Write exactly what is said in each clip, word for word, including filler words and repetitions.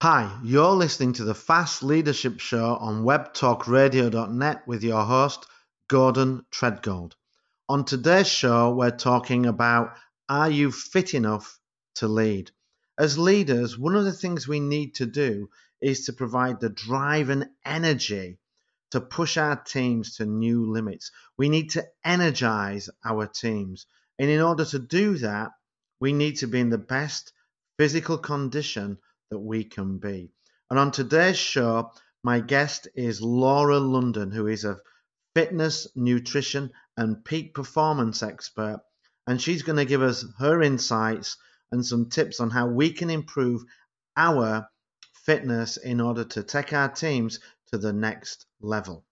Hi, you're listening to the Fast Leadership Show on web talk radio dot net with your host, Gordon Treadgold. On today's show, we're talking about, are you fit enough to lead? As leaders, one of the things we need to do is to provide the drive and energy to push our teams to new limits. We need to energize our teams. And in order to do that, we need to be in the best physical condition that we can be. And on today's show, my guest is Laura London, who is a fitness, nutrition, and peak performance expert. And she's going to give us her insights and some tips on how we can improve our fitness in order to take our teams to the next level.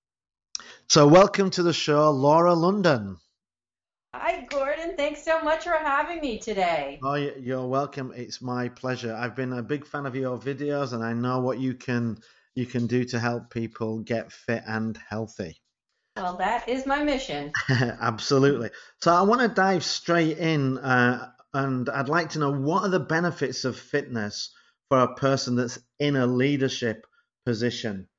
So welcome to the show, Laura London. Hi, Gordon. Thanks so much for having me today. Oh, you're welcome. It's my pleasure. I've been a big fan of your videos, and I know what you can you can do to help people get fit and healthy. Well, that is my mission. Absolutely. So I want to dive straight in, uh, and I'd like to know, what are the benefits of fitness for a person that's in a leadership position?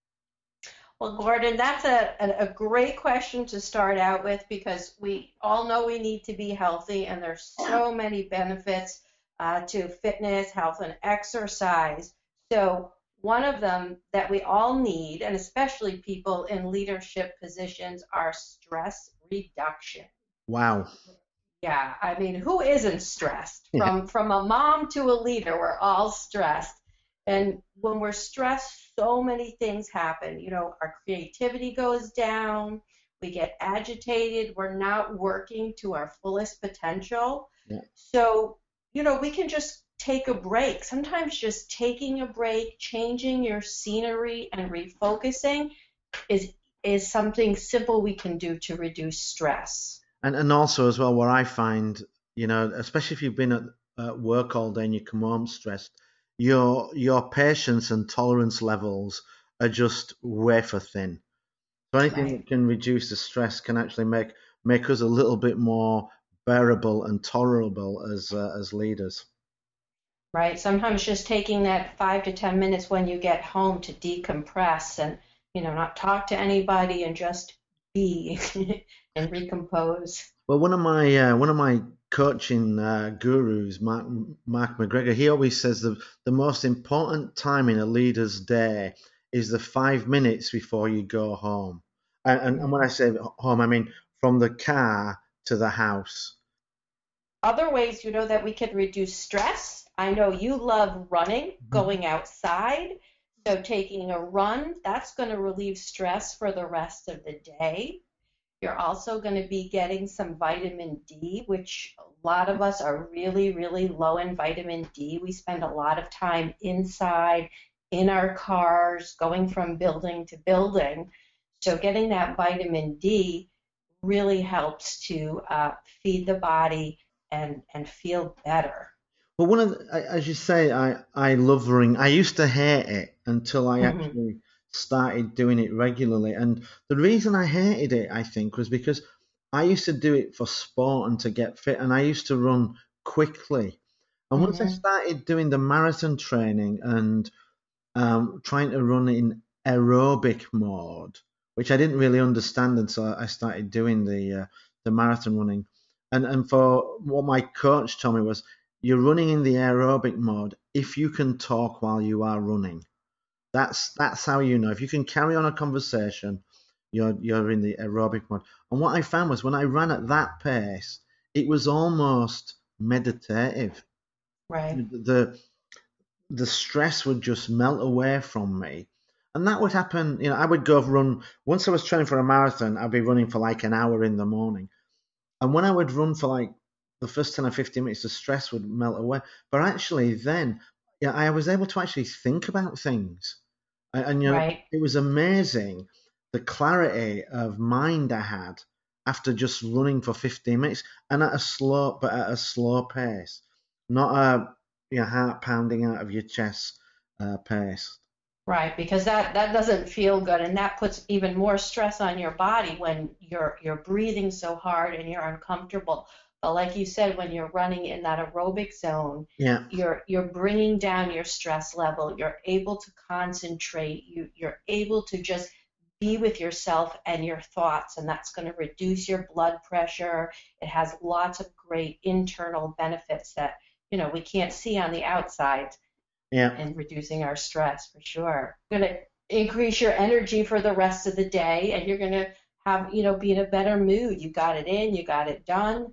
Well, Gordon, that's a, a, a great question to start out with, because we all know we need to be healthy, and there's so many benefits uh, to fitness, health, and exercise. So one of them that we all need, and especially people in leadership positions, are stress reduction. Wow. Yeah, I mean, who isn't stressed? Yeah. From from a mom to a leader, we're all stressed. And when we're stressed, so many things happen. You know, our creativity goes down, we get agitated, we're not working to our fullest potential. Yeah. So, you know, we can just take a break. Sometimes just taking a break, changing your scenery, and refocusing is is something simple we can do to reduce stress. And and also as well, what I find, you know, especially if you've been at, at work all day and you come home stressed, your your patience and tolerance levels are just wafer thin. So anything Right. that can reduce the stress can actually make make us a little bit more bearable and tolerable as uh, as leaders. Right. Sometimes just taking that five to ten minutes when you get home to decompress and, you know, not talk to anybody and just be and recompose. Well, one of my uh, one of my coaching uh, gurus, Mark Mark McGregor, he always says the the most important time in a leader's day is the five minutes before you go home. And, and, and when I say home, I mean from the car to the house. Other ways, you know, that we can reduce stress. I know you love running, going outside. So taking a run, that's going to relieve stress for the rest of the day. You're also going to be getting some vitamin D, which a lot of us are really, really low in vitamin D. We spend a lot of time inside, in our cars, going from building to building. So getting that vitamin D really helps to uh, feed the body and, and feel better. Well, one of the, as you say, I I love running. I used to hate it until I Mm-hmm. actually started doing it regularly. And the reason I hated it, I think, was because I used to do it for sport and to get fit, and I used to run quickly. And once I Mm-hmm. started doing the marathon training and um, trying to run in aerobic mode, which I didn't really understand until I started doing the uh, the marathon running. And and for what my coach told me was, you're running in the aerobic mode if you can talk while you are running. That's that's how you know. If you can carry on a conversation, you're you're in the aerobic mode. And what I found was when I ran at that pace, it was almost meditative. Right. The the stress would just melt away from me. And that would happen, you know, I would go run. Once I was training for a marathon, I'd be running for like an hour in the morning. And when I would run for like the first ten or fifteen minutes, the stress would melt away. But actually, then, yeah, I was able to actually think about things. And, and you know, Right. it was amazing the clarity of mind I had after just running for fifteen minutes and at a slow, but at a slow pace, not a you know, heart pounding out of your chest uh, pace. Right, because that, that doesn't feel good, and that puts even more stress on your body when you're you're breathing so hard and you're uncomfortable. But like you said, when you're running in that aerobic zone, Yeah. you're you're bringing down your stress level. You're able to concentrate. You you're able to just be with yourself and your thoughts, and that's going to reduce your blood pressure. It has lots of great internal benefits that, you know, we can't see on the outside. Yeah. And reducing our stress for sure. Going to increase your energy for the rest of the day, and you're going to have, you know, be in a better mood. You got it in, you got it done.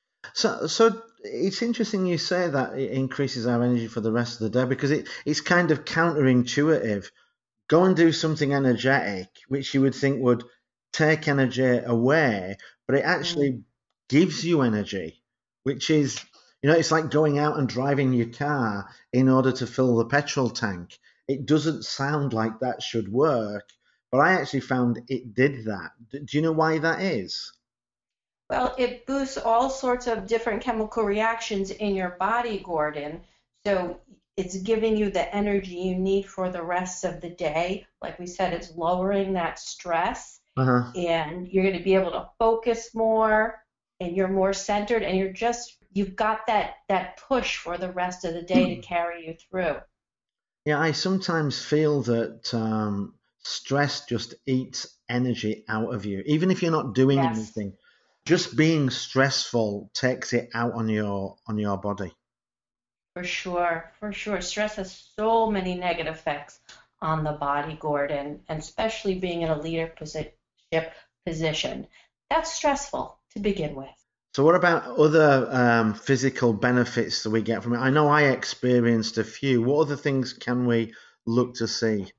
So, so it's interesting you say that it increases our energy for the rest of the day, because it, it's kind of counterintuitive. Go and do something energetic, which you would think would take energy away, but it actually mm. gives you energy, which is, you know, it's like going out and driving your car in order to fill the petrol tank. It doesn't sound like that should work, but I actually found it did that. Do you know why that is? Well, it boosts all sorts of different chemical reactions in your body, Gordon. So it's giving you the energy you need for the rest of the day. Like we said, it's lowering that stress, uh-huh. and you're going to be able to focus more, and you're more centered, and you're just, you've got that, that push for the rest of the day to carry you through. Yeah, I sometimes feel that um, stress just eats energy out of you, even if you're not doing yes. anything. Just being stressful takes it out on your on your body. For sure, for sure. Stress has so many negative effects on the body, Gordon, and especially being in a leadership position. That's stressful to begin with. So what about other um, physical benefits that we get from it? I know I experienced a few. What other things can we look to see?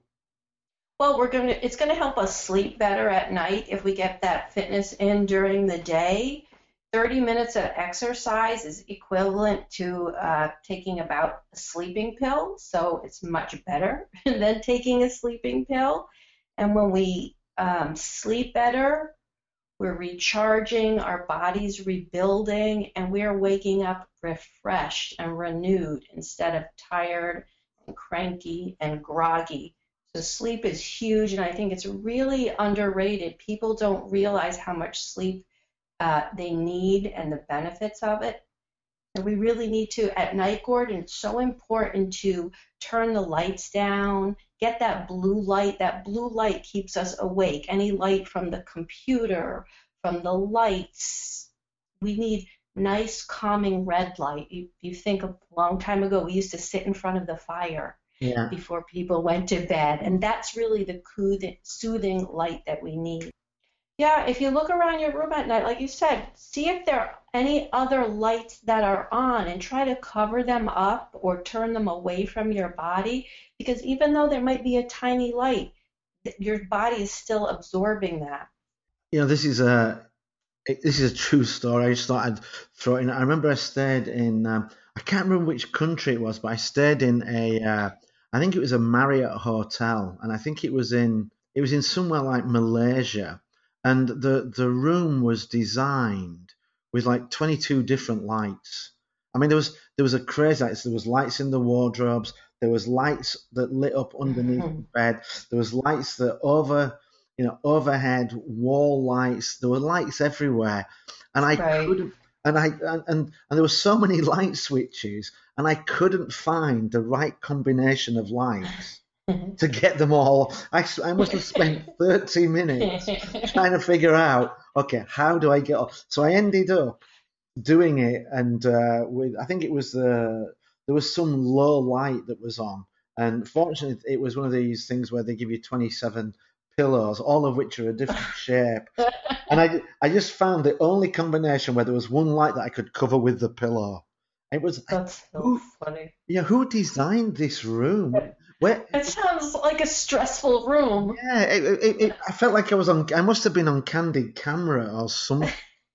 Well, we're going to, it's going to help us sleep better at night if we get that fitness in during the day. thirty minutes of exercise is equivalent to uh, taking about a sleeping pill, so it's much better than taking a sleeping pill. And when we um, sleep better, we're recharging, our body's rebuilding, and we're waking up refreshed and renewed instead of tired and cranky and groggy. So sleep is huge, and I think it's really underrated. People don't realize how much sleep uh, they need and the benefits of it. And we really need to, at night, Gordon, it's so important to turn the lights down, get that blue light. That blue light keeps us awake. Any light from the computer, from the lights. We need nice, calming red light. You, you think a long time ago, we used to sit in front of the fire. Yeah. Before people went to bed. And that's really the soothing light that we need. Yeah, if you look around your room at night, like you said, see if there are any other lights that are on and try to cover them up or turn them away from your body. Because even though there might be a tiny light, your body is still absorbing that. You know, this is a this is a true story. I just thought I'd throw it in. I remember I stayed in, um, I can't remember which country it was, but I stayed in a, uh, I think it was a Marriott hotel, and I think it was in it was in somewhere like Malaysia, and the the room was designed with like twenty-two different lights. I mean, there was there was a crazy lights. There was lights in the wardrobes. There was lights that lit up underneath mm-hmm. the bed. There was lights that over, you know, overhead wall lights. There were lights everywhere, and I right. couldn't. And I and, and there were so many light switches, and I couldn't find the right combination of lights to get them all. I, I must have spent thirty minutes trying to figure out, okay, how do I get off? So I ended up doing it, and uh, with I think it was the there was some low light that was on, and fortunately it was one of these things where they give you twenty-seven pillows, all of which are a different shape. And I, I just found the only combination where there was one light that I could cover with the pillow. It was That's so who, funny. Yeah, who designed this room? Where, it sounds like a stressful room. Yeah, it, it, it, I felt like I was on. I must have been on candid camera or something.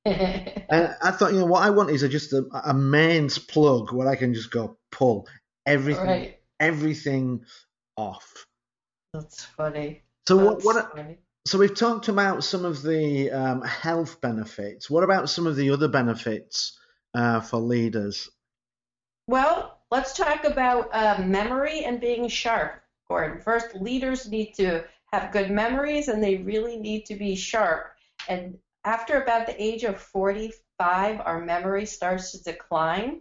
And I thought, you know, what I want is a, just a, a mains plug where I can just go pull everything, right. everything off. That's funny. So That's what? what funny. So we've talked about some of the um, health benefits. What about some of the other benefits uh, for leaders? Well, let's talk about uh, memory and being sharp, Gordon. First, leaders need to have good memories, and they really need to be sharp. And after about the age of forty-five, our memory starts to decline.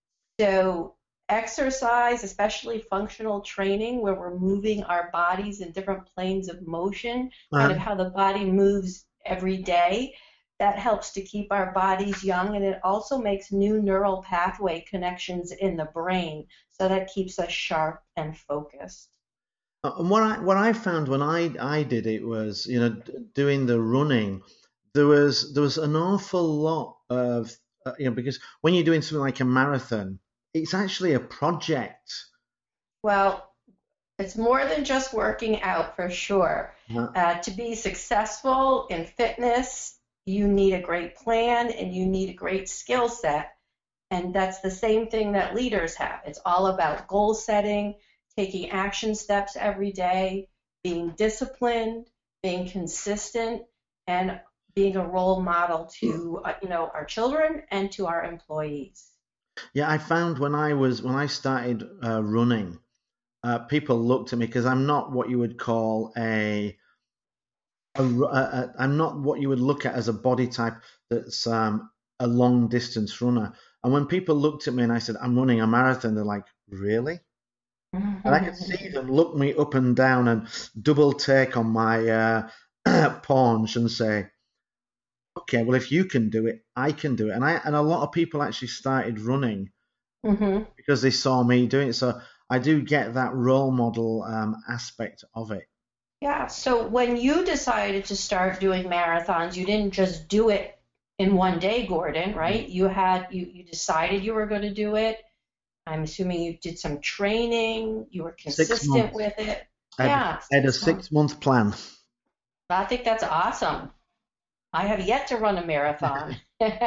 So exercise, especially functional training, where we're moving our bodies in different planes of motion, kind of Uh, how the body moves every day, that helps to keep our bodies young, and it also makes new neural pathway connections in the brain, so that keeps us sharp and focused. and what I what I found when I I did it was, you know, d- doing the running, there was there was an awful lot of uh, you know, because when you're doing something like a marathon, it's actually a project. Well, it's more than just working out for sure. Uh, Uh, to be successful in fitness, you need a great plan and you need a great skill set. And that's the same thing that leaders have. It's all about goal setting, taking action steps every day, being disciplined, being consistent, and being a role model to uh, you know our children and to our employees. yeah, I found when I was when I started uh, running, uh, people looked at me because I'm not what you would call a, a, ru- a, a I'm not what you would look at as a body type that's um, a long distance runner. And when people looked at me and I said I'm running a marathon, they're like, really? And I could see them look me up and down and double take on my uh, paunch and say, okay, well, if you can do it, I can do it. And I and a lot of people actually started running hmm because they saw me doing it. So I do get that role model um, aspect of it. Yeah, so when you decided to start doing marathons, you didn't just do it in one day, Gordon, right? You had you you decided you were going to do it. I'm assuming you did some training, you were Six consistent months. with it. I had, Yeah, I had a six months. six month plan. I think that's awesome. I have yet to run a marathon.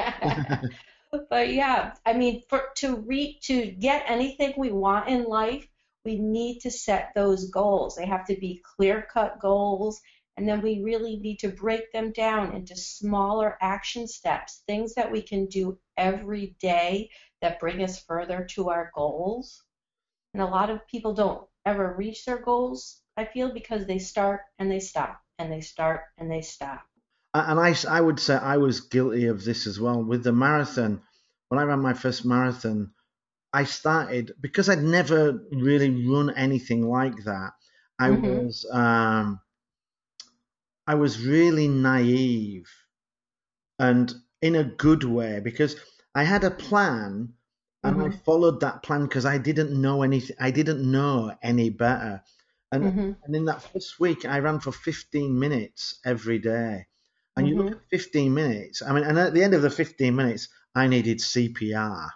But yeah, I mean, for to re to get anything we want in life, we need to set those goals. They have to be clear-cut goals, and then we really need to break them down into smaller action steps, things that we can do every day that bring us further to our goals. And a lot of people don't ever reach their goals, I feel, because they start and they stop, and they start and they stop. And I, I would say I was guilty of this as well with the marathon. When I ran my first marathon, I started because I'd never really run anything like that. I hmm was um, I was really naive and in a good way because I had a plan and I hmm followed that plan because I didn't know anything. I didn't know any better. And hmm and in that first week, I ran for fifteen minutes every day. And you look hmm at fifteen minutes. I mean, and at the end of the fifteen minutes, I needed C P R.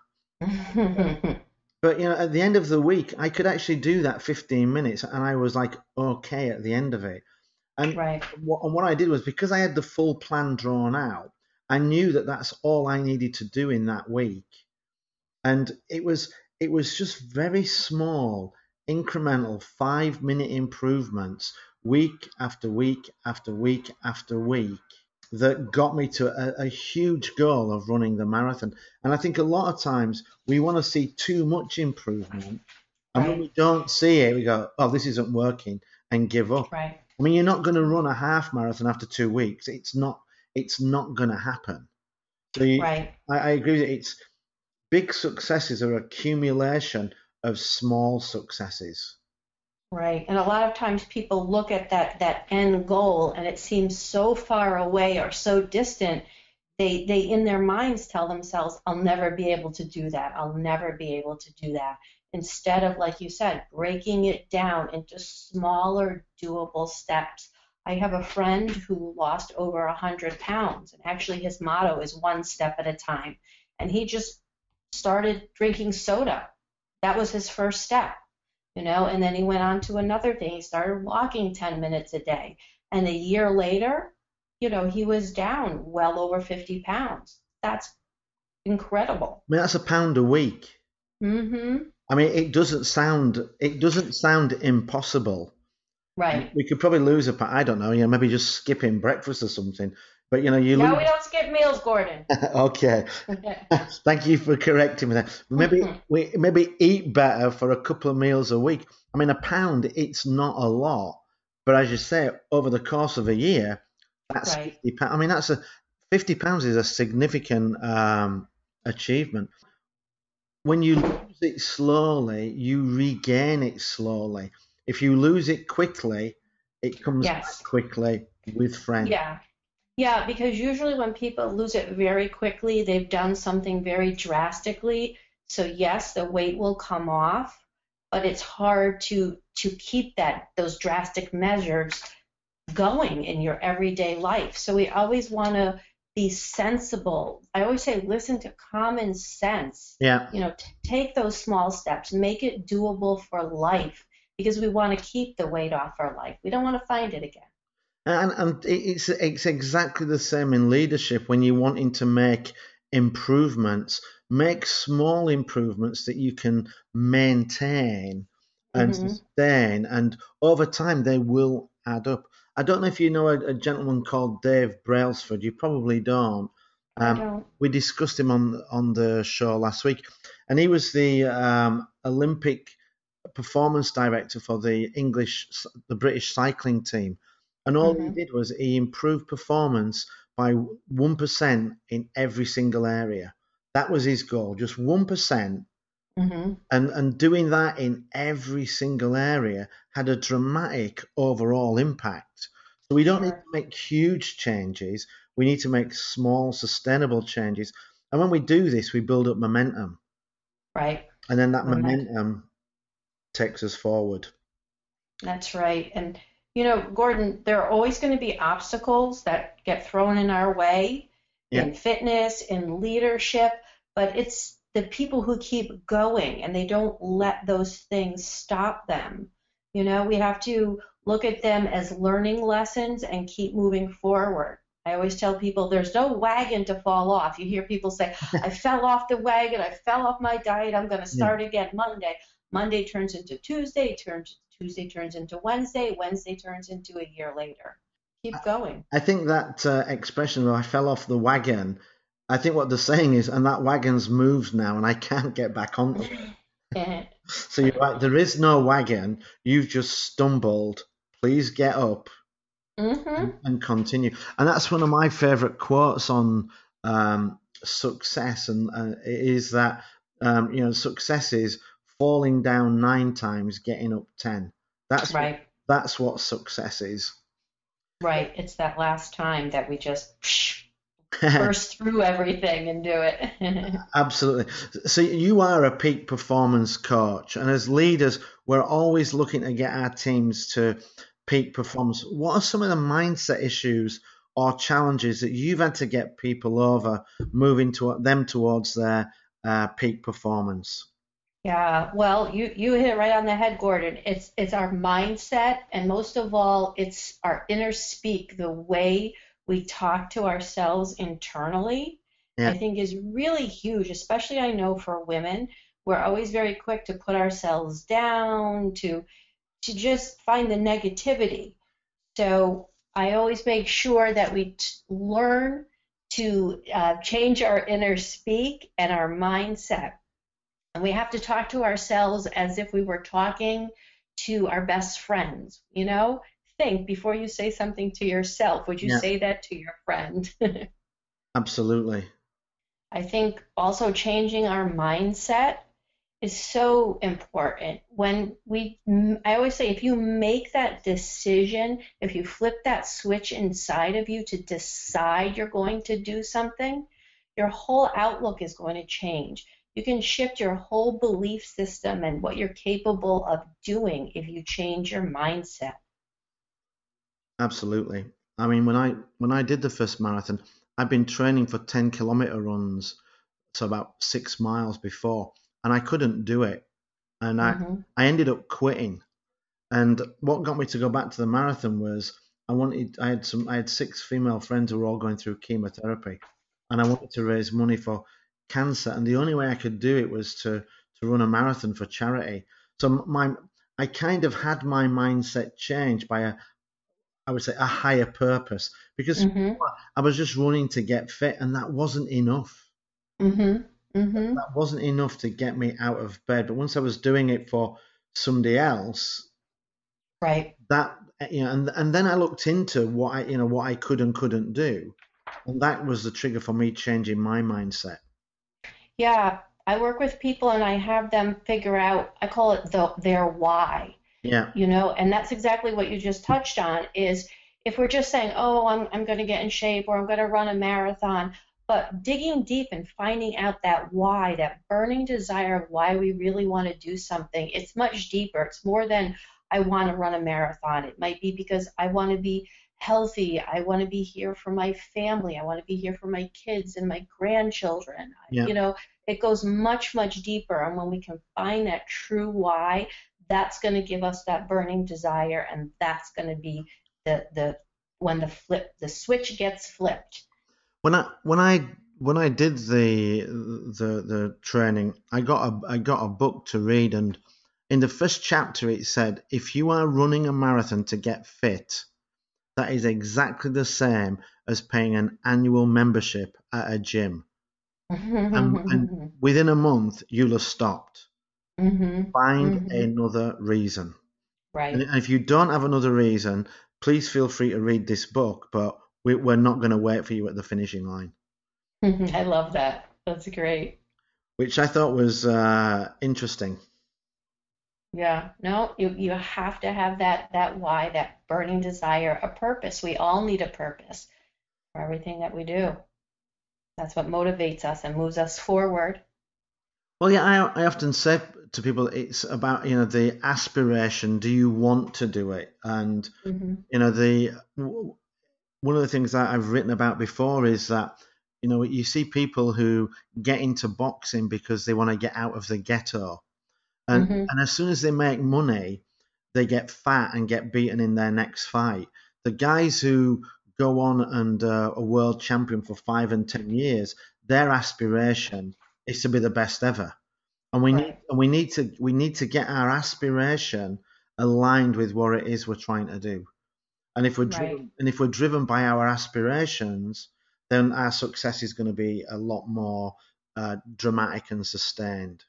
But you know, at the end of the week, I could actually do that fifteen minutes, and I was like okay at the end of it. And Right. what, and what I did was because I had the full plan drawn out, I knew that that's all I needed to do in that week, and it was it was just very small, incremental, five minute improvements, week after week after week after week, that got me to a, a huge goal of running the marathon. And I think a lot of times we want to see too much improvement, and when Right. we don't see it, we go, "Oh, this isn't working," and give up. Right. I mean, you're not going to run a half marathon after two weeks. It's not. It's not going to happen. So you, Right. I, I agree. That it's big successes are accumulation of small successes. Right. And a lot of times people look at that that end goal and it seems so far away or so distant. They they in their minds tell themselves, I'll never be able to do that. I'll never be able to do that. Instead of, like you said, breaking it down into smaller, doable steps. I have a friend who lost over a hundred pounds, and actually his motto is one step at a time. And he just started drinking soda. That was his first step, you know, and then he went on to another thing. He started walking ten minutes a day. And a year later, you know, he was down well over fifty pounds. That's incredible. I mean, that's a pound a week. Mm-hmm. I mean, it doesn't sound it doesn't sound impossible. Right. We could probably lose a pound. I don't know. You know, maybe just skipping breakfast or something. But you know, you No, we lose. don't skip meals, Gordon. Okay. Thank you for correcting me there. Maybe we maybe eat better for a couple of meals a week. I mean, a pound, it's not a lot, but as you say, over the course of a year, that's Right. fifty pounds. I mean, that's a fifty pounds is a significant um, achievement. When you lose it slowly, you regain it slowly. If you lose it quickly, it comes back Yes. quickly with friends. Yeah. Yeah, because usually when people lose it very quickly, they've done something very drastically. So yes, the weight will come off, but it's hard to to keep that those drastic measures going in your everyday life. So we always want to be sensible. I always say listen to common sense. Yeah. You know, t- take those small steps, make it doable for life because we want to keep the weight off our life. We don't want to find it again. And, and it's it's exactly the same in leadership. When you're wanting to make improvements, make small improvements that you can maintain and Mhm. sustain, and over time they will add up. I don't know if you know a, a gentleman called Dave Brailsford. You probably don't. I Um, don't. we discussed him on on the show last week, and he was the um, Olympic performance director for the English, the British cycling team. And all he Mhm. did was he improved performance by one percent in every single area. That was his goal, just one percent. Mhm. And, and doing that in every single area had a dramatic overall impact. So we don't need Sure. to make huge changes. We need to make small, sustainable changes. And when we do this, we build up momentum. Right. And then that Moment. momentum takes us forward. That's right. And you know, Gordon, there are always going to be obstacles that get thrown in our way Yeah. in fitness, in leadership, but it's the people who keep going and they don't let those things stop them. You know, we have to look at them as learning lessons and keep moving forward. I always tell people there's no wagon to fall off. You hear people say, I fell off the wagon, I fell off my diet, I'm going to Yeah. start again Monday. Monday turns into Tuesday, turns Tuesday turns into Wednesday, Wednesday turns into a year later. Keep going. I think that uh, expression, "I fell off the wagon," I think what they're saying is, and that wagon's moved now, and I can't get back onto it. So you're right, there is no wagon. You've just stumbled. Please get up Mm-hmm. and, and continue. And that's one of my favorite quotes on um, success, and uh, it is that um, you know success is falling down nine times, getting up ten. That's what, Right, that's what success is. right. It's that last time that we just psh, burst through everything and do it. Absolutely. So you are a peak performance coach, and as leaders, we're always looking to get our teams to peak performance. What are some of the mindset issues or challenges that you've had to get people over, moving to them towards their uh, peak performance? Yeah, well, you you hit it right on the head, Gordon. It's it's our mindset, and most of all, it's our inner speak, the way we talk to ourselves internally, I Yeah, think is really huge, especially I know for women. We're always very quick to put ourselves down, to to just find the negativity. So I always make sure that we t- learn to uh, change our inner speak and our mindset. And we have to talk to ourselves as if we were talking to our best friends. You know, think before you say something to yourself, would you yeah, say that to your friend? absolutely. I think also changing our mindset is so important. When we, I always say, if you make that decision, if you flip that switch inside of you to decide you're going to do something, your whole outlook is going to change. You can shift your whole belief system and what you're capable of doing if you change your mindset. Absolutely. I mean, when I when I did the first marathon, I'd been training for ten kilometer runs, so about six miles before, and I couldn't do it, and I Hmm. I ended up quitting. And what got me to go back to the marathon was I wanted I had some I had six female friends who were all going through chemotherapy, and I wanted to raise money for cancer, and the only way I could do it was to to run a marathon for charity. So my I kind of had my mindset changed by a I would say a higher purpose, because Hmm. I was just running to get fit, and that wasn't enough. Hmm. Hmm. That wasn't enough to get me out of bed. But once I was doing it for somebody else, Right. that you know, and and then I looked into what I you know what I could and couldn't do, And that was the trigger for me changing my mindset. Yeah, I work with people and I have them figure out, I call it the, their why, Yeah. you know, and that's exactly what you just touched on is if we're just saying, oh, I'm, I'm going to get in shape or I'm going to run a marathon, but digging deep and finding out that why, that burning desire of why we really want to do something, it's much deeper. It's more than I want to run a marathon. It might be because I want to be healthy. I want to be here for my family. I want to be here for my kids and my grandchildren. Yeah. You know, it goes much, much deeper. And when we can find that true why, that's going to give us that burning desire. And that's going to be the, the, when the flip, the switch gets flipped. When I when I when I did the the the training, I got a I got a book to read, and in the first chapter it said, if you are running a marathon to get fit, that is exactly the same as paying an annual membership at a gym. And, and within a month, you'll have stopped. Mm-hmm. Find Mm-hmm. another reason. Right. And if you don't have another reason, please feel free to read this book, but we, we're not going to wait for you at the finishing line. I love that. That's great. Which I thought was uh, interesting. Yeah. No, you, you have to have that, that why, that burning desire, a purpose. We all need a purpose for everything that we do. That's what motivates us and moves us forward. Well, yeah, I, I often say to people, it's about, you know, the aspiration. Do you want to do it? And, Mm-hmm. you know, the one of the things that I've written about before is that, you know, you see people who get into boxing because they want to get out of the ghetto. And, Mm-hmm. and as soon as they make money, they get fat and get beaten in their next fight. The guys who go on and uh, are world champion for five and ten years, their aspiration is to be the best ever. And we Right. need and we need to we need to get our aspiration aligned with what it is we're trying to do. And if we're driven Right. and if we're driven by our aspirations, then our success is going to be a lot more uh, dramatic and sustained.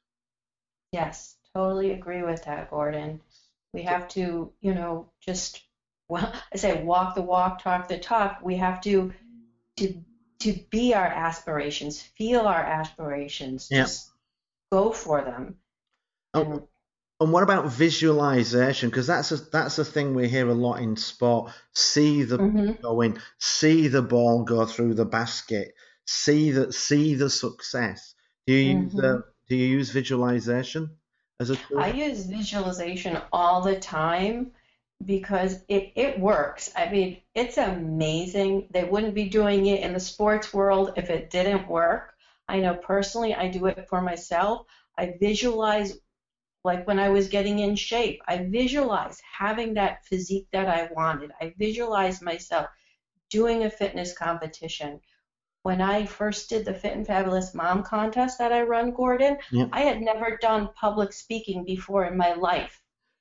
Yes, totally agree with that, Gordon. We have to, you know, just, well, I say walk the walk, talk the talk. We have to to to be our aspirations, feel our aspirations, Yeah. just go for them. And, And and what about visualization? Because that's a that's a thing we hear a lot in sport. See the hmm go in, see the ball go through the basket, see the see the success. Do you use hmm uh, do you use visualization as a I tool? use visualization all the time because it, it works. I mean, it's amazing. They wouldn't be doing it in the sports world if it didn't work. I know personally, I do it for myself. I visualize, like when I was getting in shape, I visualized having that physique that I wanted. I visualized myself doing a fitness competition. When I first did the Fit and Fabulous Mom contest that I run, Gordon, Yeah. I had never done public speaking before in my life.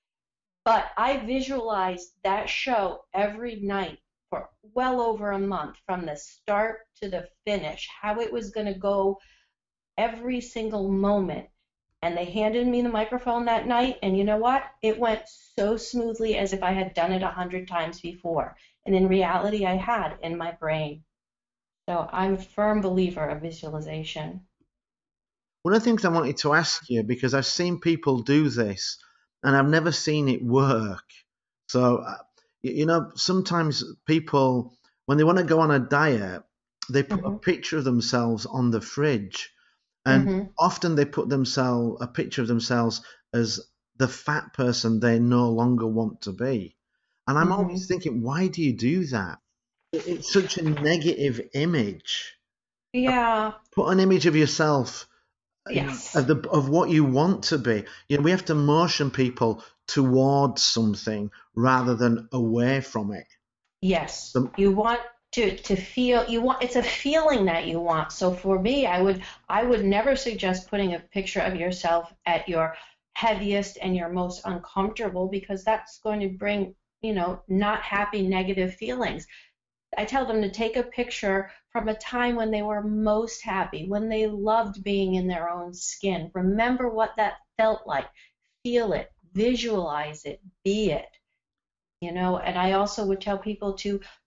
But I visualized that show every night for well over a month, from the start to the finish, how it was going to go every single moment. And they handed me the microphone that night, and you know what? It went so smoothly as if I had done it a hundred times before. And in reality, I had in my brain. So I'm a firm believer of visualization. One of the things I wanted to ask you, because I've seen people do this and I've never seen it work. So, uh, y- you know, sometimes people, when they want to go on a diet, they put a hmm picture of themselves on the fridge. And hmm often they put themselves, a picture of themselves as the fat person they no longer want to be. And I'm always hmm thinking, why do you do that? It- It's such a negative image. Yeah. Put an image of yourself, you know, Yes. of the of what you want to be. You know, we have to motion people towards something rather than away from it. Yes, The, you want to to feel you want it's a feeling that you want. So for me, I would I would never suggest putting a picture of yourself at your heaviest and your most uncomfortable because that's going to bring, you know, not happy negative feelings. I tell them to take a picture from a time when they were most happy, when they loved being in their own skin. Remember what that felt like. Feel it, visualize it, be it. You know, and I also would tell people to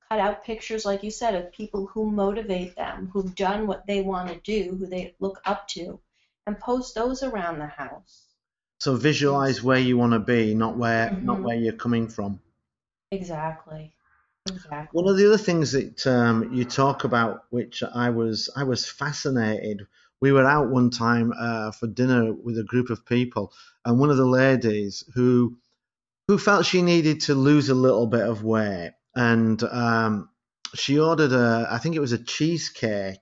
cut out pictures, like you said, of people who motivate them, who've done what they want to do, who they look up to, and post those around the house. So visualize where you want to be, not where Mm-hmm. not where you're coming from. Exactly. Exactly. One of the other things that um, you talk about, which I was I was fascinated. We were out one time uh, for dinner with a group of people, and one of the ladies who who felt she needed to lose a little bit of weight, and um, she ordered a, I think it was a cheesecake,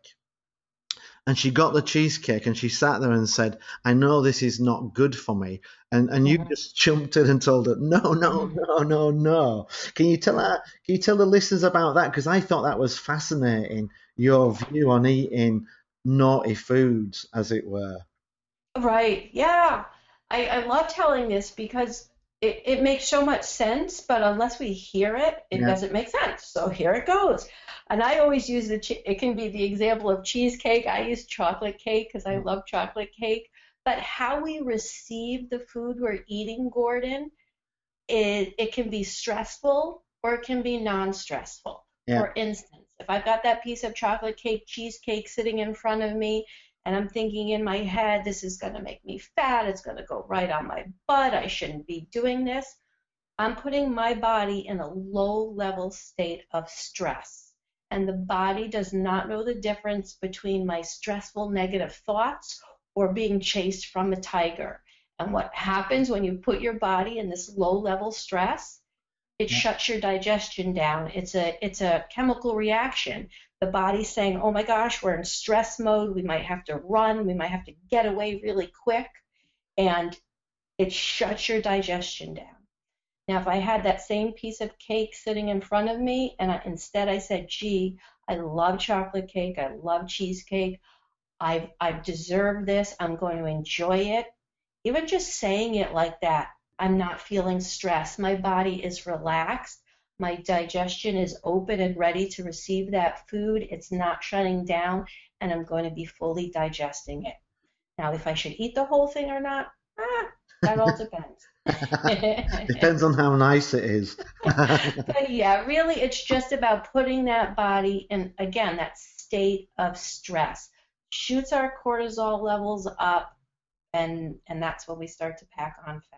and she got the cheesecake, and she sat there and said, "I know this is not good for me," and and you Mhm. just jumped in and told her, "No, no, no, no, no." Can you tell her? Can you tell the listeners about that? Because I thought that was fascinating. Your view on eating naughty foods, as it were. Right. Yeah. I, I love telling this because it, it makes so much sense, but unless we hear it, it Yeah. doesn't make sense. So here it goes. And I always use the, che- it can be the example of cheesecake. I use chocolate cake because I love chocolate cake. But how we receive the food we're eating, Gordon, it, it can be stressful or it can be non-stressful. Yeah. For instance, if I've got that piece of chocolate cake, cheesecake sitting in front of me, and I'm thinking in my head, this is going to make me fat, it's going to go right on my butt, I shouldn't be doing this, I'm putting my body in a low-level state of stress. And the body does not know the difference between my stressful negative thoughts or being chased from a tiger. And what happens when you put your body in this low-level stress? It Yeah. shuts your digestion down. It's a it's a chemical reaction. The body's saying, "Oh my gosh, we're in stress mode. We might have to run. We might have to get away really quick," and it shuts your digestion down. Now, if I had that same piece of cake sitting in front of me, and I, instead I said, "Gee, I love chocolate cake. I love cheesecake. I've I've deserved this. I'm going to enjoy it." Even just saying it like that, I'm not feeling stressed. My body is relaxed. My digestion is open and ready to receive that food. It's not shutting down, and I'm going to be fully digesting it. Now, if I should eat the whole thing or not, ah, that all depends. Depends on how nice it is. But yeah, really, it's just about putting that body in, again, that state of stress. Shoots our cortisol levels up, and and that's when we start to pack on fat.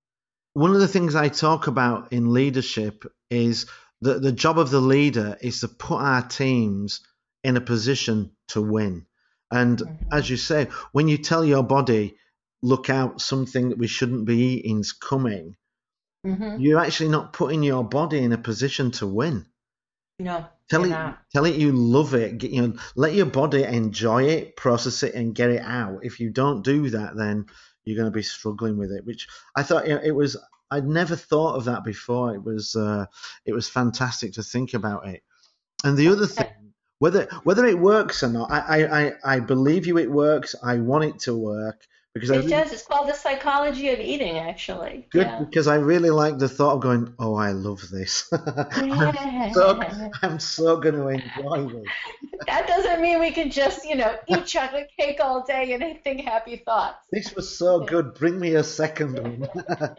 One of the things I talk about in leadership is that the job of the leader is to put our teams in a position to win. And Mhm. as you say, when you tell your body, look out, something that we shouldn't be eating's coming, Mhm. you're actually not putting your body in a position to win. No, Tell you're it, not. tell it you love it. Get, you know, let your body enjoy it, process it, and get it out. If you don't do that, then you're going to be struggling with it. Which I thought, you know, it was. I'd never thought of that before. It was, uh, it was fantastic to think about it. And the other thing, whether whether it works or not, I I, I, I believe you. It works. I want it to work because I It really, does. It's called the psychology of eating, actually. good Yeah. because I really like the thought of going. Oh, I love this. I'm so I'm so going to enjoy this. That doesn't mean we can just, you know, eat chocolate cake all day and think happy thoughts. This was so good. Bring me a second one.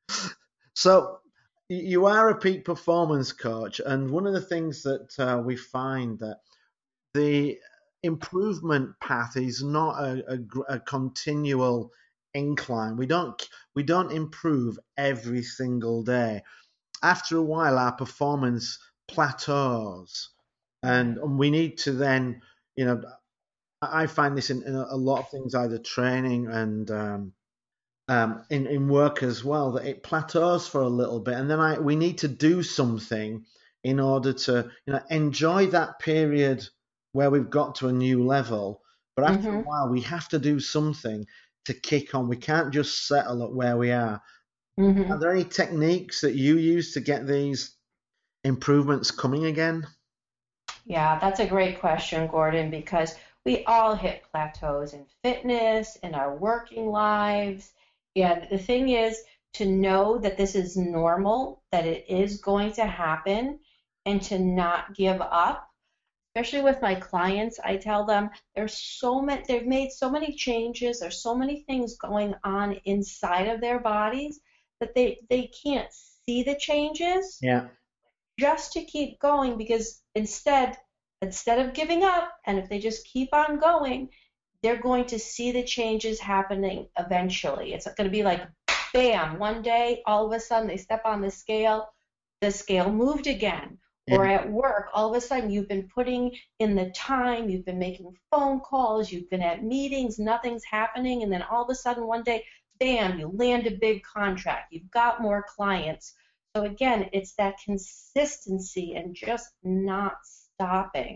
So, y- you are a peak performance coach, and one of the things that uh, we find that the improvement path is not a, a, gr- a continual incline. We don't we don't improve every single day. After a while, our performance plateaus, and, and we need to then, you know, I I find this in, in a a lot of things, either training and um, um, in in work as well, that it plateaus for a little bit, and then I we need to do something in order to, you know, enjoy that period where we've got to a new level. But after a Mm-hmm. while, we have to do something to kick on. We can't just settle at where we are. Mm-hmm. Are there any techniques that you use to get these improvements coming again? Yeah, that's a great question, Gordon, because we all hit plateaus in fitness, in our working lives. And the thing is to know that this is normal, that it is going to happen, and to not give up. Especially with my clients, I tell them there's so many, they've made so many changes, there's so many things going on inside of their bodies that they they can't see the changes. Yeah. just to keep going, because instead, instead of giving up, and if they just keep on going, they're going to see the changes happening eventually. It's going to be like, bam, one day, all of a sudden, they step on the scale, the scale moved again. Yeah. Or at work, all of a sudden, you've been putting in the time, you've been making phone calls, you've been at meetings, nothing's happening, and then all of a sudden, one day, bam, you land a big contract, you've got more clients. So again, it's that consistency and just not stopping.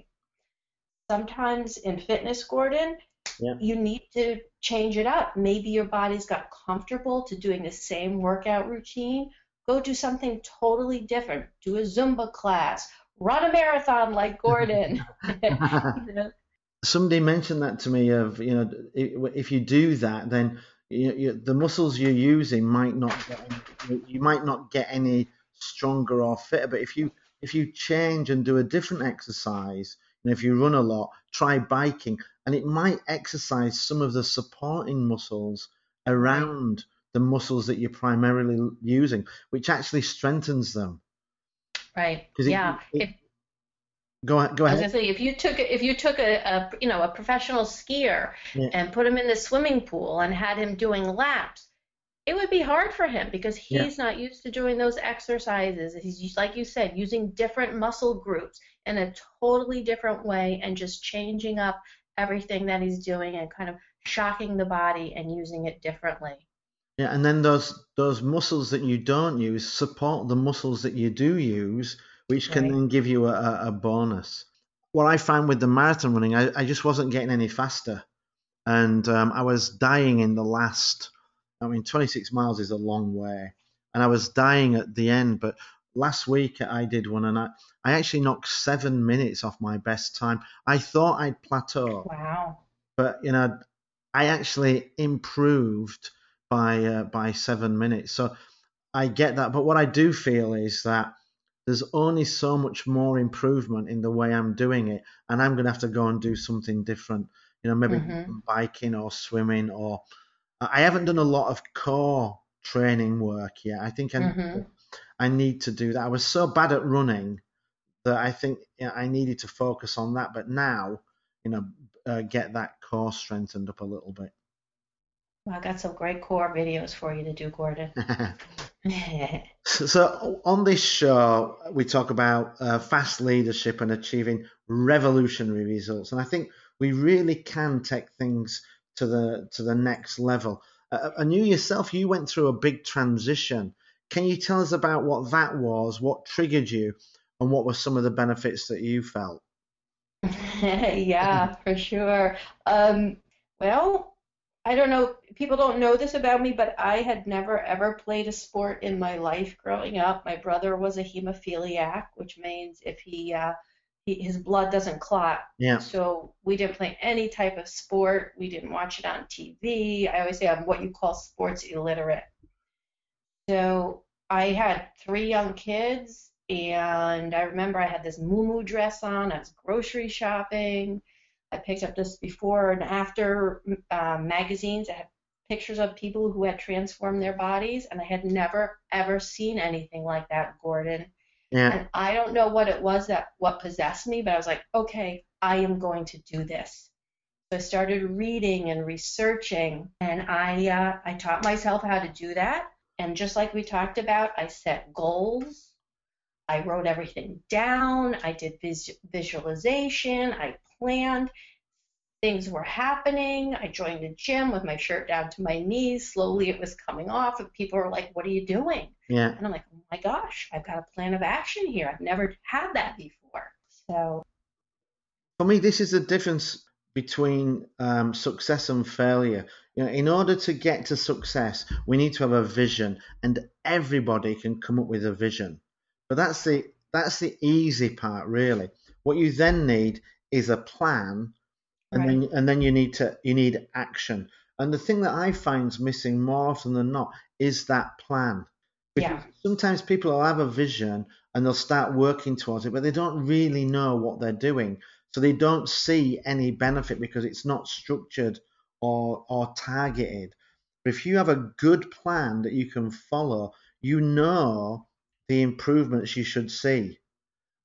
Sometimes in fitness, Gordon, Yeah. you need to change it up. Maybe your body's got comfortable to doing the same workout routine. Go do something totally different. Do a Zumba class. Run a marathon like Gordon. You know? Somebody mentioned that to me of, you know, if you do that, then you, you, the muscles you're using might not get any, you might not get any stronger or fitter. But if you if you change and do a different exercise, and if you run a lot, try biking, and it might exercise some of the supporting muscles around the muscles that you're primarily using, which actually strengthens them. Right. It, yeah. It, if, go ahead. Go I was ahead. gonna say, if you took if you took a, a you know a professional skier Yeah. and put him in the swimming pool and had him doing laps, it would be hard for him because he's yeah. not used to doing those exercises. He's, like you said, using different muscle groups in a totally different way and just changing up everything that he's doing and kind of shocking the body and using it differently. Yeah, and then those those muscles that you don't use support the muscles that you do use, which can right. then give you a, a bonus. What I found with the marathon running, I, I just wasn't getting any faster. And um, I was dying in the last, I mean, twenty-six miles is a long way. And I was dying at the end. But last week I did one, and I, I actually knocked seven minutes off my best time. I thought I'd plateau. Wow. But, you know, I actually improved by uh, by seven minutes. So I get that. But what I do feel is that there's only so much more improvement in the way I'm doing it. And I'm going to have to go and do something different. You know, maybe mm-hmm. biking or swimming, or I haven't done a lot of core training work yet. I think I, mm-hmm. I need to do that. I was so bad at running that I think you know, I needed to focus on that. But now, you know, uh, get that core strengthened up a little bit. Well, I got some great core videos for you to do, Gordon. so, so on this show, we talk about uh, fast leadership and achieving revolutionary results. And I think we really can take things to the to the next level. Uh, and you yourself, you went through a big transition. Can you tell us about what that was, what triggered you, and what were some of the benefits that you felt? Yeah, for sure. Um, well, I don't know, people don't know this about me, but I had never ever played a sport in my life growing up. My brother was a hemophiliac, which means if he, uh, he his blood doesn't clot. Yeah. So we didn't play any type of sport. We didn't watch it on T V. I always say I'm what you call sports illiterate. So I had three young kids, and I remember I had this muumuu dress on. I was grocery shopping. I picked up this before and after uh, magazines that had pictures of people who had transformed their bodies, and I had never, ever seen anything like that, Gordon. Yeah. And I don't know what it was that what possessed me, but I was like, okay, I am going to do this. So I started reading and researching, and I uh, I taught myself how to do that. And just like we talked about, I set goals. I wrote everything down. I did vis- visualization. I planned. Things were happening. I joined the gym with my shirt down to my knees. Slowly it was coming off, and people were like, what are you doing? Yeah. And I'm like, oh my gosh, I've got a plan of action here. I've never had that before. So for me, this is the difference between um, success and failure. You know, in order to get to success, we need to have a vision, and everybody can come up with a vision. But that's the that's the easy part, really. What you then need is a plan, and right. then and then you need to you need action. And the thing that I find missing more often than not is that plan. Because yeah. sometimes people will have a vision and they'll start working towards it, but they don't really know what they're doing. So they don't see any benefit because it's not structured or or targeted. But if you have a good plan that you can follow, you know the improvements you should see.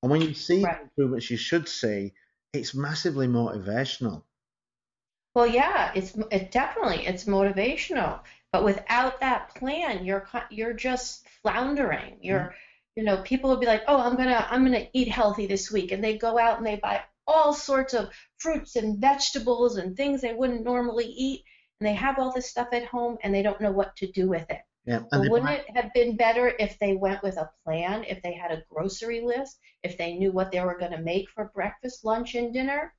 And when you see Right. the improvements you should see, it's massively motivational. Well, yeah, it's it definitely it's motivational, but without that plan, you're ki- you're just floundering. Yeah. You're, you know, people will be like, "Oh, I'm gonna I'm gonna eat healthy this week," and they go out and they buy all sorts of fruits and vegetables and things they wouldn't normally eat, and they have all this stuff at home and they don't know what to do with it. Yeah. And Well, they wouldn't buy, it have been better if they went with a plan, if they had a grocery list, if they knew what they were going to make for breakfast, lunch, and dinner?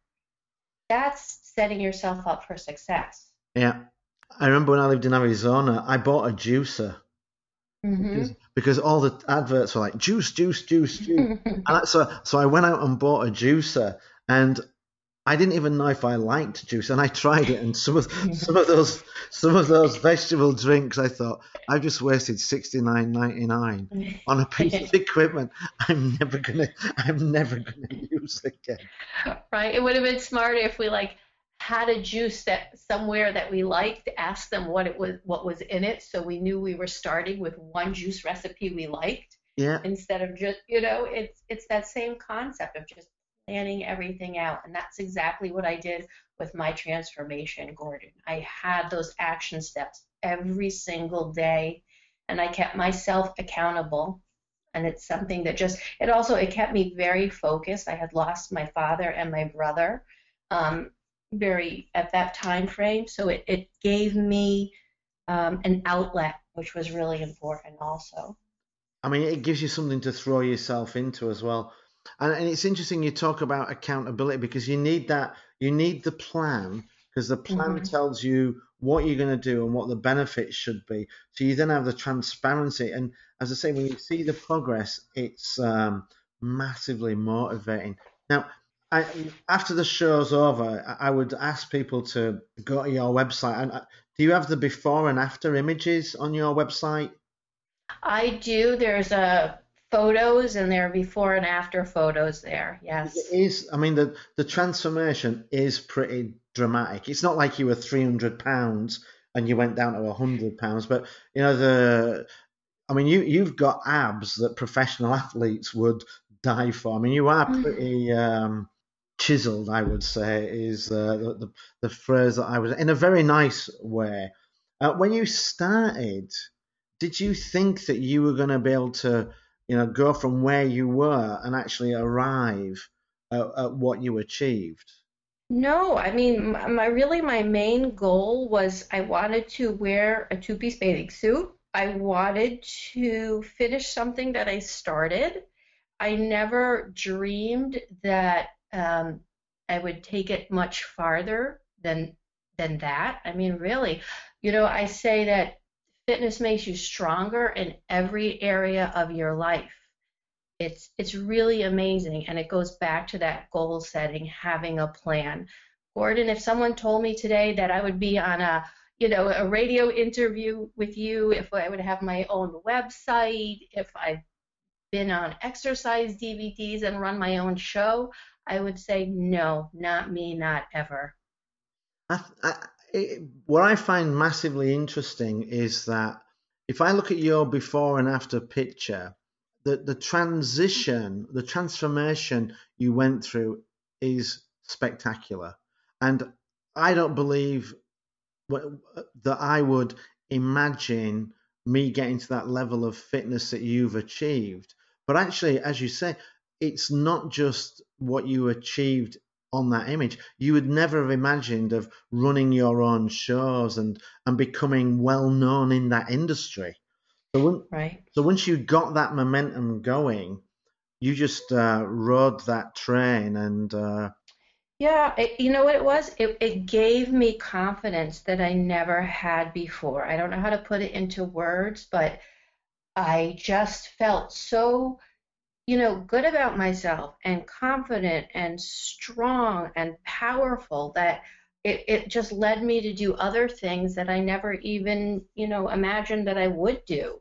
That's setting yourself up for success. yeah. I remember when I lived in Arizona, I bought a juicer because Hmm. because all the adverts were like juice, juice, juice, juice. And I, so so I went out and bought a juicer, and I didn't even know if I liked juice, and I tried it, and some of some of those some of those vegetable drinks, I thought I've just wasted sixty nine ninety nine on a piece of equipment I'm never gonna I'm never gonna use again. Right? It would have been smarter if we like had a juice that somewhere that we liked, asked them what it was, what was in it, so we knew we were starting with one juice recipe we liked Yeah, instead of just, you know, it's it's that same concept of just planning everything out. And that's exactly what I did with my transformation, Gordon. I had those action steps every single day, and I kept myself accountable. And it's something that just it also it kept me very focused. I had lost my father and my brother um, very at that time frame, so it, it gave me um, an outlet, which was really important also. I mean it gives you something to throw yourself into as well. And, and it's interesting you talk about accountability because you need that, you need the plan because the plan Hmm. tells you what you're going to do and what the benefits should be. So you then have the transparency. And as I say, when you see the progress, it's um, massively motivating. Now, I, after the show's over, I I would ask people to go to your website. And uh, do you have the before and after images on your website? I do. There's a photos and there are before and after photos there. It Yes. is. I mean, the the transformation is pretty dramatic. It's not like you were three hundred pounds and you went down to a hundred pounds, but you know the. I mean, you you've got abs that professional athletes would die for. I mean, you are pretty um, chiseled. I would say is uh, the, the the phrase that I was in a very nice way. Uh, when you started, did you think that you were going to be able to, you know, go from where you were and actually arrive at, at what you achieved? No, I mean, my, my really my main goal was I wanted to wear a two-piece bathing suit. I wanted to finish something that I started. I never dreamed that um, I would take it much farther than than that. I mean, really, you know, I say that fitness makes you stronger in every area of your life. It's it's really amazing, and it goes back to that goal setting, having a plan. Gordon, if someone told me today that I would be on a, you know, a radio interview with you, if I would have my own website, if I've been on exercise D V Ds and run my own show, I would say no, not me, not ever. I, I, it, what I find massively interesting is that if I look at your before and after picture, the, the transition, the transformation you went through is spectacular. And I don't believe wh- that I would imagine me getting to that level of fitness that you've achieved. But actually, as you say, it's not just what you achieved on that image. You would never have imagined of running your own shows and and becoming well known in that industry. So when, Right. so once you got that momentum going, you just uh, rode that train and uh, Yeah, it, you know what it was? It, it gave me confidence that I never had before. I don't know how to put it into words, but I just felt so, you know, good about myself and confident and strong and powerful that it, it just led me to do other things that I never even, you know, imagined that I would do.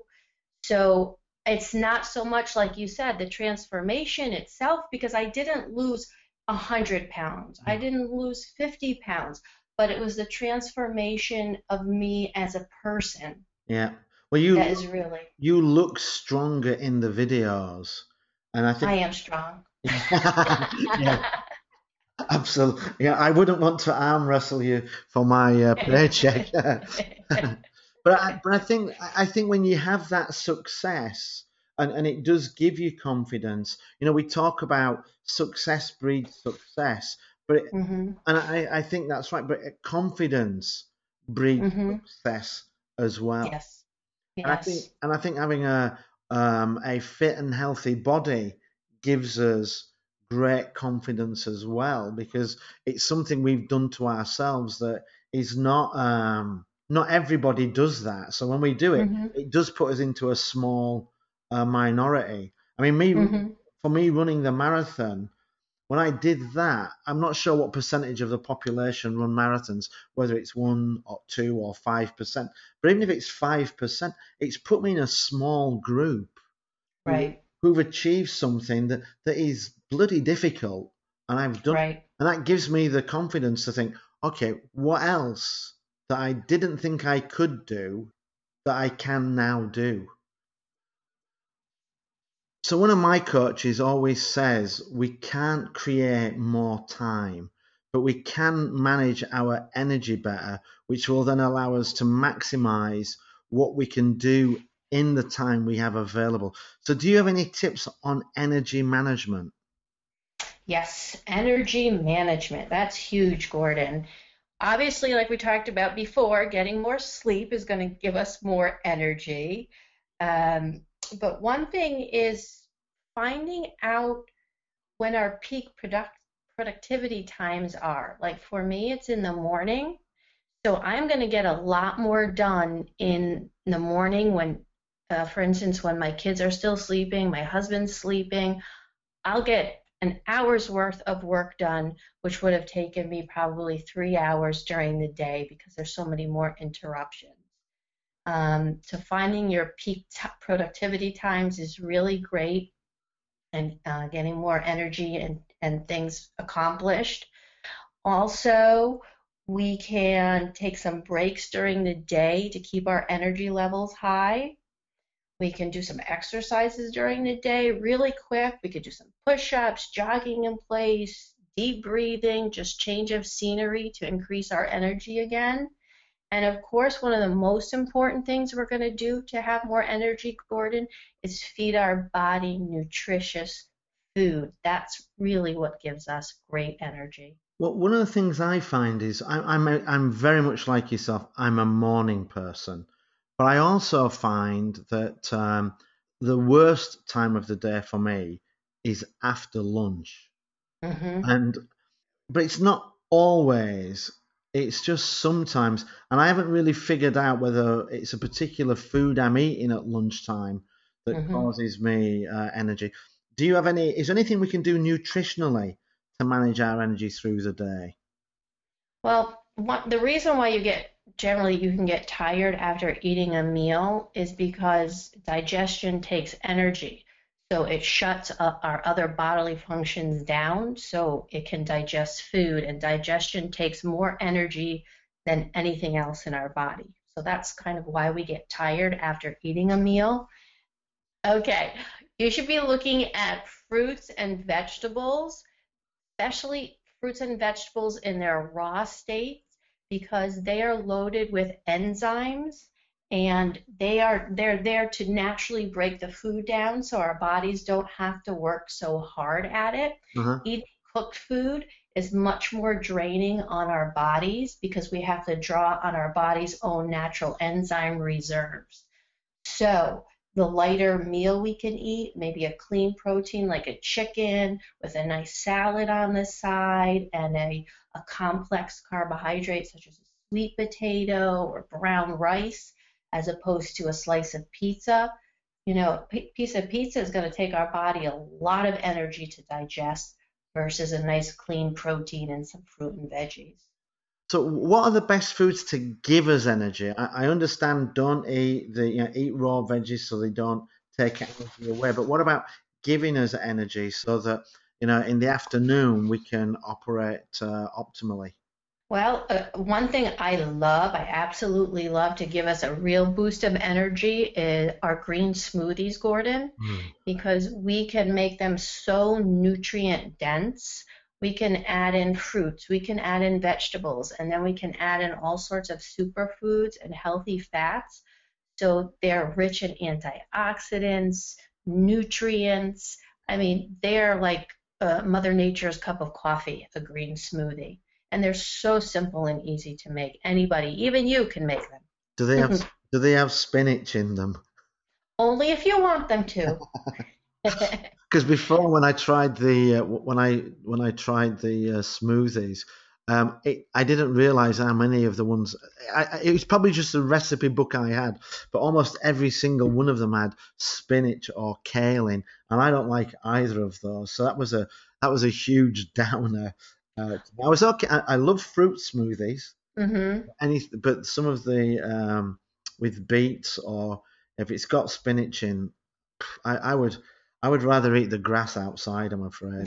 So it's not so much like you said, the transformation itself, because I didn't lose one hundred pounds. I didn't lose fifty pounds, but it was the transformation of me as a person yeah. Well, you that is really, you look stronger in the videos, and I I think am strong. Yeah, absolutely. Yeah, I wouldn't want to arm wrestle you for my uh, paycheck. But I, but I think I think when you have that success, and, and it does give you confidence. You know, we talk about success breeds success, but it, hmm and I, I think that's right. But confidence breeds hmm success as well. Yes. And I think Yes. and I think having a um, a fit and healthy body gives us great confidence as well, because it's something we've done to ourselves that is not um, not everybody does that. So when we do it, hmm it does put us into a small uh, minority. I mean, me hmm for me running the marathon, when I did that, I'm not sure what percentage of the population run marathons, whether it's one or two or five percent. But even if it's five percent, it's put me in a small group who've, Right. who've achieved something that, that is bloody difficult, and I've done, Right. and that gives me the confidence to think, okay, what else that I didn't think I could do that I can now do? So one of my coaches always says we can't create more time, but we can manage our energy better, which will then allow us to maximize what we can do in the time we have available. So do you have any tips on energy management? Yes. Energy management. That's huge, Gordon. Obviously, like we talked about before, getting more sleep is going to give us more energy. Um, but one thing is finding out when our peak product productivity times are. Like for me, it's in the morning. So I'm going to get a lot more done in the morning when, uh, for instance, when my kids are still sleeping, my husband's sleeping. I'll get an hour's worth of work done, which would have taken me probably three hours during the day because there's so many more interruptions. Um, so finding your peak t- productivity times is really great, and uh, getting more energy and, and things accomplished. Also, we can take some breaks during the day to keep our energy levels high. We can do some exercises during the day really quick. We could do some push ups, jogging in place, deep breathing, just change of scenery to increase our energy again. And of course, one of the most important things we're going to do to have more energy, Gordon, is feed our body nutritious food. That's really what gives us great energy. Well, one of the things I find is I, I'm a, I'm very much like yourself. I'm a morning person, but I also find that um, the worst time of the day for me is after lunch, hmm and but it's not always. It's just sometimes, and I haven't really figured out whether it's a particular food I'm eating at lunchtime that hmm causes me uh, energy. Do you have any? Is there anything we can do nutritionally to manage our energy through the day? Well, one, the reason why you get generally you can get tired after eating a meal is because digestion takes energy. So it shuts up our other bodily functions down so it can digest food, and digestion takes more energy than anything else in our body. So that's kind of why we get tired after eating a meal. Okay, you should be looking at fruits and vegetables, especially fruits and vegetables in their raw states, because they are loaded with enzymes, and they are they're there to naturally break the food down so our bodies don't have to work so hard at it. Uh-huh. Eating cooked food is much more draining on our bodies because we have to draw on our body's own natural enzyme reserves. So the lighter meal we can eat, maybe a clean protein like a chicken with a nice salad on the side, and a, a complex carbohydrate such as a sweet potato or brown rice, as opposed to a slice of pizza. You know, a p- piece of pizza is going to take our body a lot of energy to digest versus a nice clean protein and some fruit and veggies. So, what are the best foods to give us energy? I, I understand don't eat the you know, eat raw veggies so they don't take energy away. But what about giving us energy so that you know in the afternoon we can operate uh, optimally? Well, uh, one thing I love, I absolutely love to give us a real boost of energy is our green smoothies, Gordon, Mm. because we can make them so nutrient dense. We can add in fruits, we can add in vegetables, and then we can add in all sorts of superfoods and healthy fats. So they're rich in antioxidants, nutrients. I mean, they're like uh, Mother Nature's cup of coffee, a green smoothie. And they're so simple and easy to make. Anybody, even you, can make Do they have them. do they have spinach in them? Only if you want them to. Because before, when I tried the uh, when I when I tried the uh, smoothies, um, it, I didn't realize how many of the ones. I, I- it was probably just the recipe book I had, but almost every single one of them had spinach or kale in, and I don't like either of those. So that was a that was a huge downer. Uh, I was okay. I, I love fruit smoothies. hmm Any, but some of the um, with beets or if it's got spinach in, I, I would I would rather eat the grass outside, I'm afraid.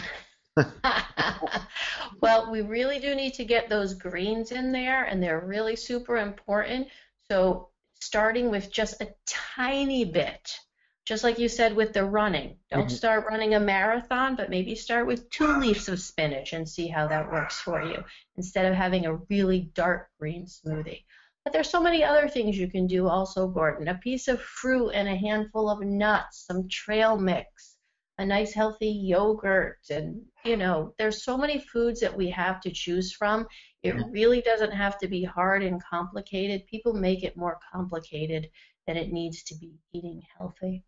Well, we really do need to get those greens in there, and they're really super important. So, starting with just a tiny bit, just like you said with the running, don't Yeah. start running a marathon, but maybe start with two leaves of spinach and see how that works for you instead of having a really dark green smoothie. But there's so many other things you can do also, Gordon. A piece of fruit and a handful of nuts, some trail mix, a nice healthy yogurt, and you know, there's so many foods that we have to choose from. It Yeah. really doesn't have to be hard and complicated. People make it more complicated than it needs to be eating healthy.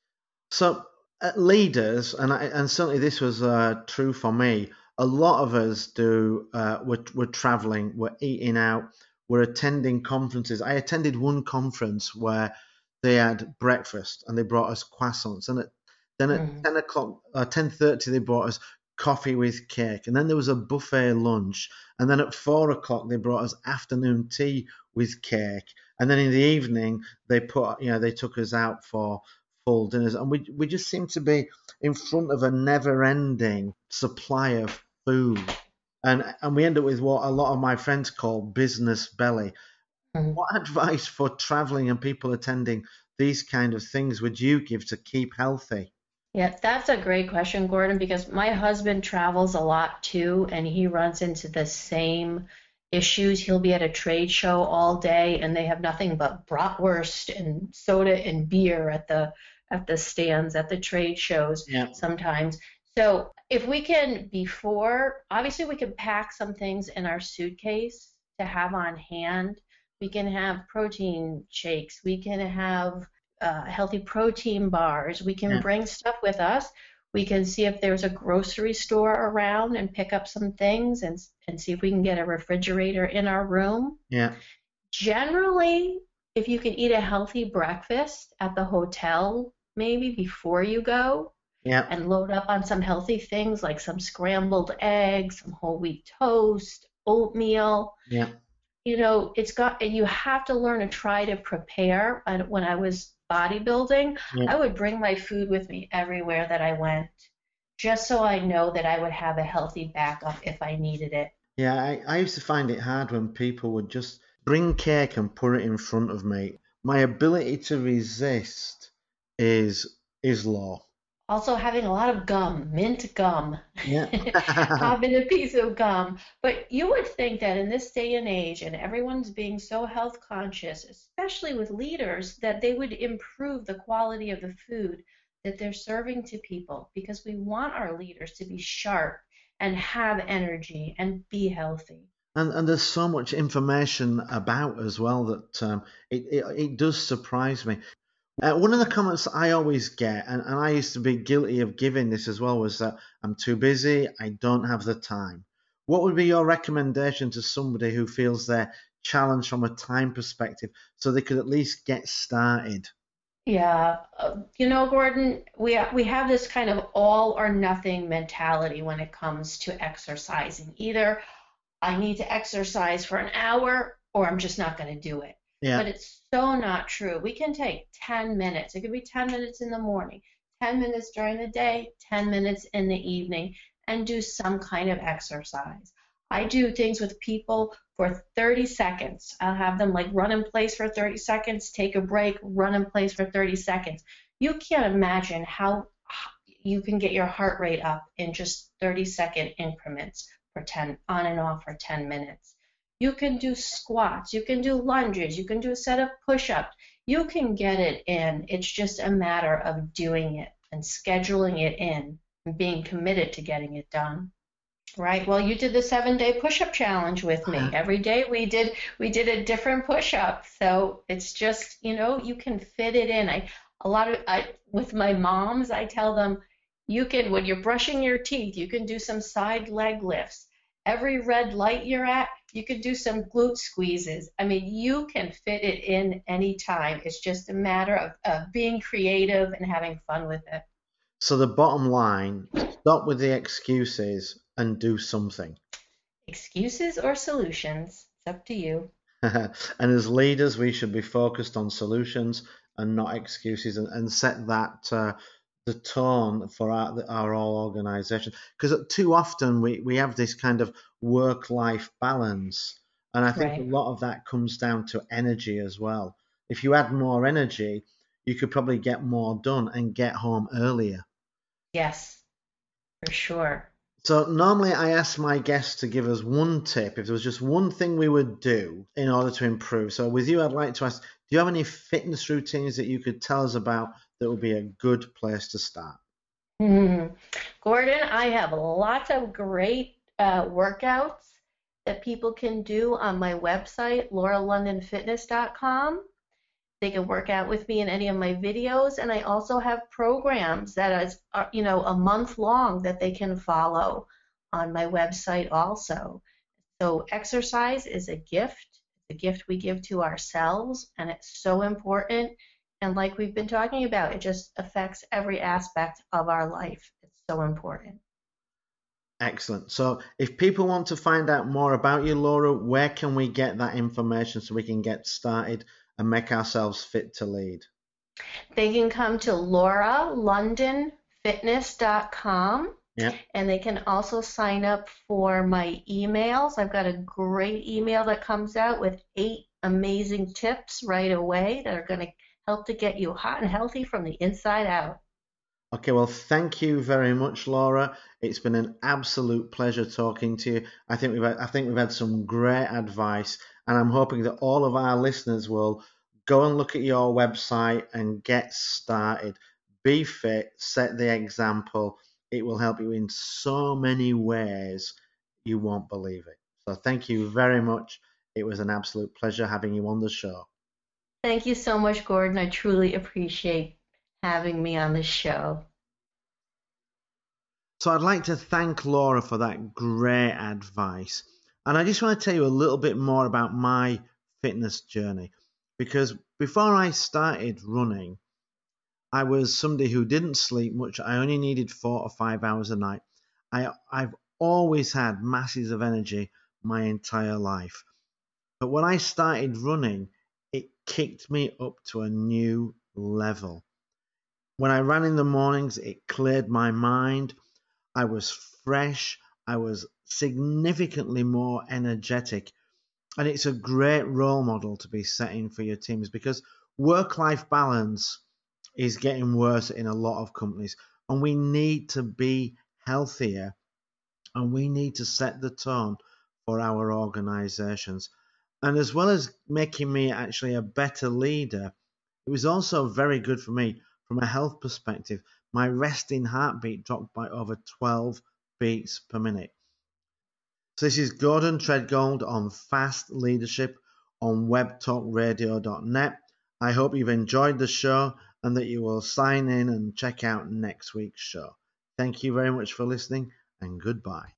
So uh, leaders, and I, and certainly this was uh, true for me. A lot of us do. Uh, we're, we're traveling, we're eating out, we're attending conferences. I attended one conference where they had breakfast and they brought us croissants, and at, then at Mm. ten o'clock, uh, ten thirty, they brought us coffee with cake, and then there was a buffet lunch, and then at four o'clock they brought us afternoon tea with cake, and then in the evening they put, you know, they took us out for full dinners, and we we just seem to be in front of a never-ending supply of food, and and we end up with what a lot of my friends call business belly. Mm. What advice for traveling and people attending these kind of things would you give to keep healthy? Yeah, that's a great question, Gordon, because my husband travels a lot too, and he runs into the same issues. He'll be at a trade show all day, and they have nothing but bratwurst and soda and beer at the at the stands at the trade shows Yeah, sometimes. So if we can before, obviously we can pack some things in our suitcase to have on hand. We can have protein shakes. We can have uh, healthy protein bars. We can yeah, bring stuff with us. We can see if there's a grocery store around and pick up some things and and see if we can get a refrigerator in our room. yeah, Generally, if you can eat a healthy breakfast at the hotel, maybe before you go, yeah, and load up on some healthy things like some scrambled eggs, some whole wheat toast, oatmeal, yeah, you know, it's got, you have to learn to try to prepare. And when I was bodybuilding, yeah. I would bring my food with me everywhere that I went, just so I know that I would have a healthy backup if I needed it. Yeah, I, I used to find it hard when people would just bring cake and put it in front of me. My ability to resist is is low. Also, having a lot of gum, mint gum, Yeah. having a piece of gum. But you would think that in this day and age, and everyone's being so health conscious, especially with leaders, that they would improve the quality of the food that they're serving to people because we want our leaders to be sharp and have energy and be healthy. And and there's so much information about as well that um, it, it it does surprise me. Uh, one of the comments I always get, and, and I used to be guilty of giving this as well, was that I'm too busy, I don't have the time. What would be your recommendation to somebody who feels they're challenged from a time perspective so they could at least get started? Yeah, uh, you know, Gordon, we we have this kind of all or nothing mentality when it comes to exercising. Either I need to exercise for an hour or I'm just not going to do it. Yeah, But it's so not true. We can take ten minutes. It could be ten minutes in the morning, ten minutes during the day, ten minutes in the evening, and do some kind of exercise. I do things with people for thirty seconds. I'll have them like run in place for thirty seconds, take a break, run in place for thirty seconds. You can't imagine how you can get your heart rate up in just thirty second increments for ten, on and off for ten minutes. You can do squats, you can do lunges, you can do a set of push-ups. You can get it in. It's just a matter of doing it and scheduling it in and being committed to getting it done. Right. Well, you did the seven-day push-up challenge with me. Every day we did we did a different push-up. So it's just, you know, you can fit it in. I a lot of I with my moms, I tell them you can, when you're brushing your teeth, you can do some side leg lifts. Every red light you're at, you can do some glute squeezes. I mean, you can fit it in anytime. It's just a matter of, of being creative and having fun with it. So the bottom line, stop with the excuses and do something. Excuses or solutions, it's up to you. And as leaders, we should be focused on solutions and not excuses, and, and set that uh, the tone for our, our whole organization. Because too often we, we have this kind of work-life balance, and I think Right. a lot of that comes down to energy as well. If you had more energy, you could probably get more done and get home earlier. Yes, for sure. So normally I ask my guests to give us one tip, if there was just one thing we would do in order to improve. So with you, I'd like to ask, do you have any fitness routines that you could tell us about that would be a good place to start? Mm-hmm. Gordon, I have lots of great uh, workouts that people can do on my website, laura london fitness dot com. They can work out with me in any of my videos, and I also have programs that is, are, you know, a month long that they can follow on my website also. So exercise is a gift, a gift we give to ourselves, and it's so important. And like we've been talking about, it just affects every aspect of our life. It's so important. Excellent. So if people want to find out more about you, Laura, where can we get that information so we can get started and make ourselves fit to lead? They can come to laura london fitness dot com. Yeah. And they can also sign up for my emails. I've got a great email that comes out with eight amazing tips right away that are going to help to get you hot and healthy from the inside out. Okay, well, thank you very much, Laura. It's been an absolute pleasure talking to you. I think we've had, I think we've had some great advice, and I'm hoping that all of our listeners will go and look at your website and get started. Be fit, set the example. It will help you in so many ways you won't believe it. So thank you very much. It was an absolute pleasure having you on the show. Thank you so much, Gordon. I truly appreciate having me on this show. So I'd like to thank Laura for that great advice. And I just want to tell you a little bit more about my fitness journey, because before I started running, I was somebody who didn't sleep much. I only needed four or five hours a night. I, I've always had masses of energy my entire life. But when I started running, it kicked me up to a new level. When I ran in the mornings, it cleared my mind. I was fresh. I was significantly more energetic. And it's a great role model to be setting for your teams, because work-life balance is getting worse in a lot of companies. And we need to be healthier, and we need to set the tone for our organizations. And as well as making me actually a better leader, it was also very good for me from a health perspective. My resting heartbeat dropped by over twelve beats per minute. So this is Gordon Treadgold on Fast Leadership on web talk radio dot net. I hope you've enjoyed the show and that you will sign in and check out next week's show. Thank you very much for listening, and goodbye.